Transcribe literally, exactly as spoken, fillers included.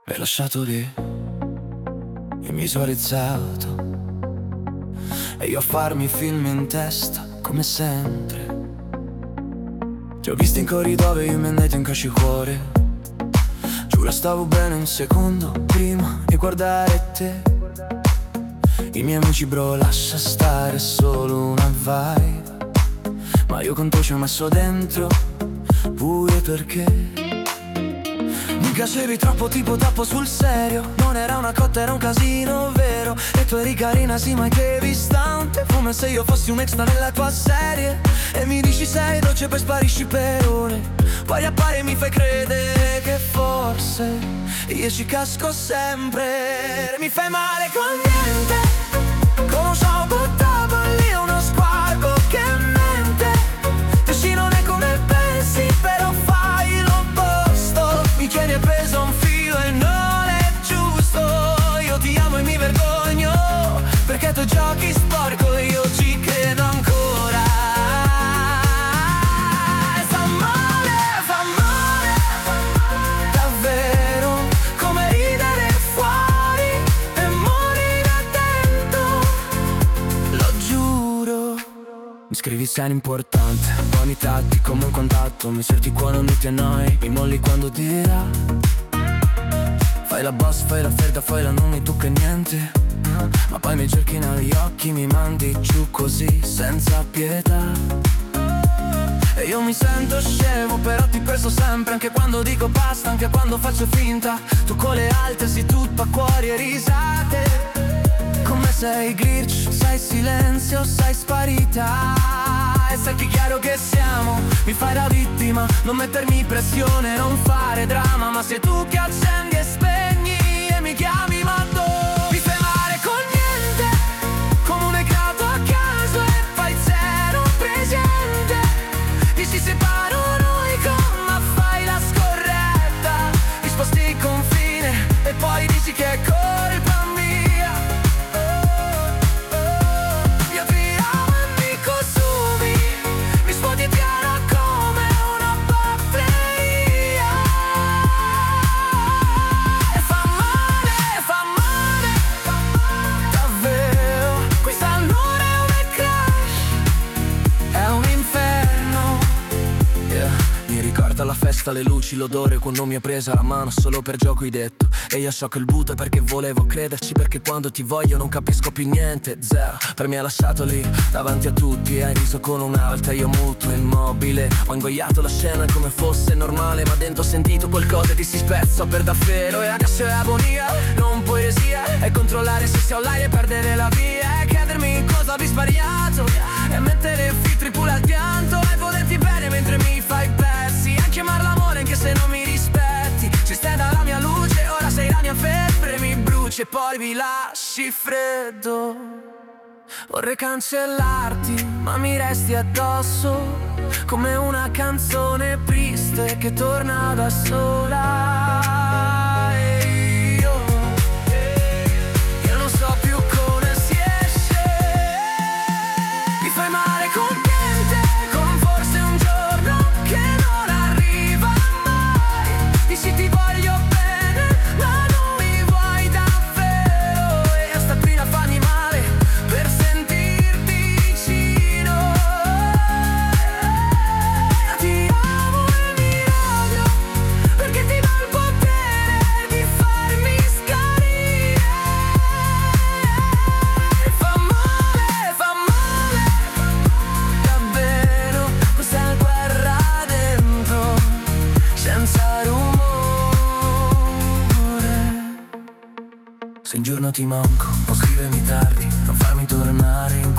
Mi hai lasciato lì, invisualizzato, e io a farmi film in testa, come sempre. Ti ho visto in corridoio, io mi andai in casci cuore. Giuro stavo bene un secondo prima di guardare te. I miei amici bro, lascia stare, è solo una vibe. Ma io con te ci ho messo dentro, pure perché mi piacevi troppo, tipo tappo sul serio. Non era una cotta, era un casino vero. E tu eri carina, sì, ma che distante, come se io fossi un extra nella tua serie. E mi dici sei dolce, poi sparisci per ore. Poi appari e mi fai credere che forse io ci casco sempre. Mi fai male con niente, come un ciao buttato lì uno squarco che mente. Tu sì non è come pensi, però fai l'opposto. Mi tieni appeso a un filo e non è giusto. Io ti amo e mi vergogno, perché tu giochi sporco e io ci credo ancora. E fa male, fa male, davvero, come ridere fuori e morire dentro, lo giuro. Mi scrivi sei importante, buoni tratti come un contatto. Mi cerchi quando non ti annoi, mi molli quando dirà. Fai la boss, fai la ferda, fai la non mi tocca niente. Ma poi mi cerchi negli occhi, mi mandi giù così, senza pietà. E io mi sento scemo, però ti penso sempre. Anche quando dico basta, anche quando faccio finta. Tu con le alte sei tutto acquari e risate. Come sei glitch, sei silenzio, sei sparita. E sai che chiaro che siamo, mi fai da vittima. Non mettermi pressione, non fare dramma. Ma sei tu che accendi e spegni e mi chiami matto. Mi fai male con niente, come un ecrato a caso e fai zero presente. Dici separo noi con ma fai la scorretta. Risposti il confine e poi dici che è colpa mia. Io ti amo e mi consumi, mi svuoti piano come una batteria. E fa male, fa male, davvero. Questa non è una crash, è un inferno. Yeah. Mi ricorda la festa, le luci, l'odore, quando mi ha presa la mano solo per gioco hai detto. E io so che il butto è perché volevo crederci, perché quando ti voglio non capisco più niente, zero. Per me hai lasciato lì, davanti a tutti, hai riso con un'altra, io muto, immobile. Ho ingoiato la scena come fosse normale, ma dentro ho sentito qualcosa che si spezza per davvero. E adesso è agonia, non poesia. E controllare se sei online e perdere la via. E chiedermi cosa ho sbagliato, e mettere filtri pure al pianto. E volerti bene mentre mi fai pezzi, e chiamar l'amore anche se non mi rispetti. Ci stai dalla mia luce, ora sei la mia febbre, mi bruci e poi mi lasci freddo. Vorrei cancellarti, ma mi resti addosso, come una canzone triste che torna da sola. E io, io non so più come si esce. Mi fai male con niente, con forse un giorno che non arriva mai. Dici ti voglio bene, ma non mi vuoi davvero. E io sto qui a farmi male per sentirti vicino. Ti amo e mi odio, perché ti do il potere di farmi scarire. Fa male, fa male, davvero. Questa è guerra dentro, senza rumore. Se un giorno ti manco, non scrivermi tardi, non farmi tornare in